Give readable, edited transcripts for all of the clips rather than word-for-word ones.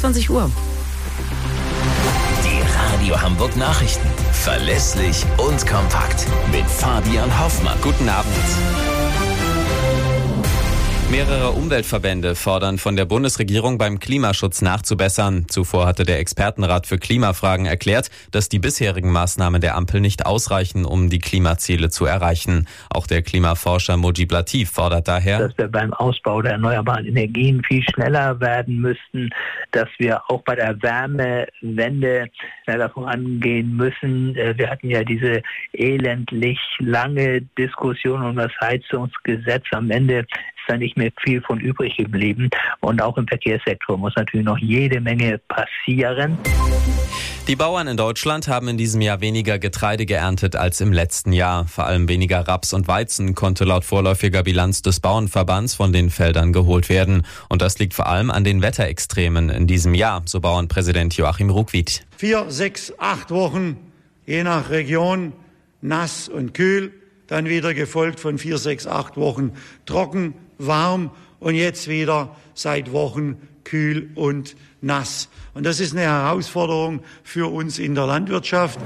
21 Uhr. Die Radio Hamburg Nachrichten. Verlässlich und kompakt. Mit Fabian Hoffmann. Guten Abend. Mehrere Umweltverbände fordern von der Bundesregierung beim Klimaschutz nachzubessern. Zuvor hatte der Expertenrat für Klimafragen erklärt, dass die bisherigen Maßnahmen der Ampel nicht ausreichen, um die Klimaziele zu erreichen. Auch der Klimaforscher Mujib Latif fordert daher, dass wir beim Ausbau der erneuerbaren Energien viel schneller werden müssten, dass wir auch bei der Wärmewende schneller vorangehen müssen. Wir hatten ja diese elendlich lange Diskussion um das Heizungsgesetz. Am Ende ist da nicht mehr viel von übrig geblieben. Und auch im Verkehrssektor muss natürlich noch jede Menge passieren. Die Bauern in Deutschland haben in diesem Jahr weniger Getreide geerntet als im letzten Jahr. Vor allem weniger Raps und Weizen konnte laut vorläufiger Bilanz des Bauernverbands von den Feldern geholt werden. Und das liegt vor allem an den Wetterextremen in diesem Jahr, so Bauernpräsident Joachim Ruckwied. 4, 6, 8 Wochen, je nach Region, nass und kühl. Dann wieder gefolgt von 4, 6, 8 Wochen trocken, warm und jetzt wieder seit Wochen kühl und nass. Und das ist eine Herausforderung für uns in der Landwirtschaft.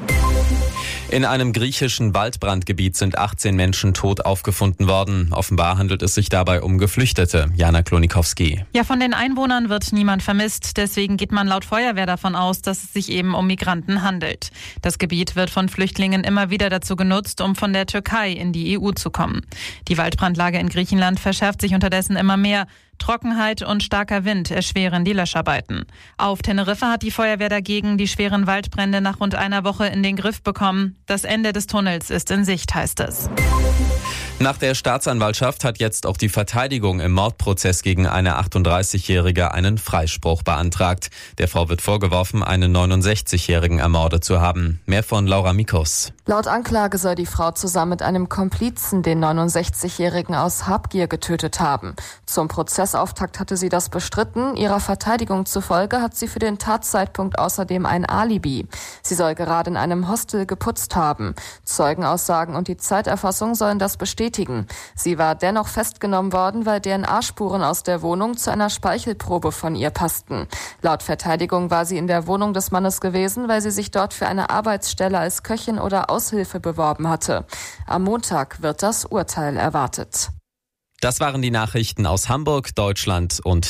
In einem griechischen Waldbrandgebiet sind 18 Menschen tot aufgefunden worden. Offenbar handelt es sich dabei um Geflüchtete. Jana Klonikowski. Ja, von den Einwohnern wird niemand vermisst. Deswegen geht man laut Feuerwehr davon aus, dass es sich eben um Migranten handelt. Das Gebiet wird von Flüchtlingen immer wieder dazu genutzt, um von der Türkei in die EU zu kommen. Die Waldbrandlage in Griechenland verschärft sich unterdessen immer mehr. Trockenheit und starker Wind erschweren die Löscharbeiten. Auf Teneriffa hat die Feuerwehr dagegen die schweren Waldbrände nach rund einer Woche in den Griff bekommen. Das Ende des Tunnels ist in Sicht, heißt es. Nach der Staatsanwaltschaft hat jetzt auch die Verteidigung im Mordprozess gegen eine 38-Jährige einen Freispruch beantragt. Der Frau wird vorgeworfen, einen 69-Jährigen ermordet zu haben. Mehr von Laura Mikos. Laut Anklage soll die Frau zusammen mit einem Komplizen den 69-Jährigen aus Habgier getötet haben. Zum Prozessauftakt hatte sie das bestritten. Ihrer Verteidigung zufolge hat sie für den Tatzeitpunkt außerdem ein Alibi. Sie soll gerade in einem Hostel geputzt haben. Zeugenaussagen und die Zeiterfassung sollen das bestätigen. Sie war dennoch festgenommen worden, weil DNA-Spuren aus der Wohnung zu einer Speichelprobe von ihr passten. Laut Verteidigung war sie in der Wohnung des Mannes gewesen, weil sie sich dort für eine Arbeitsstelle als Köchin oder Aushilfe beworben hatte. Am Montag wird das Urteil erwartet. Das waren die Nachrichten aus Hamburg, Deutschland und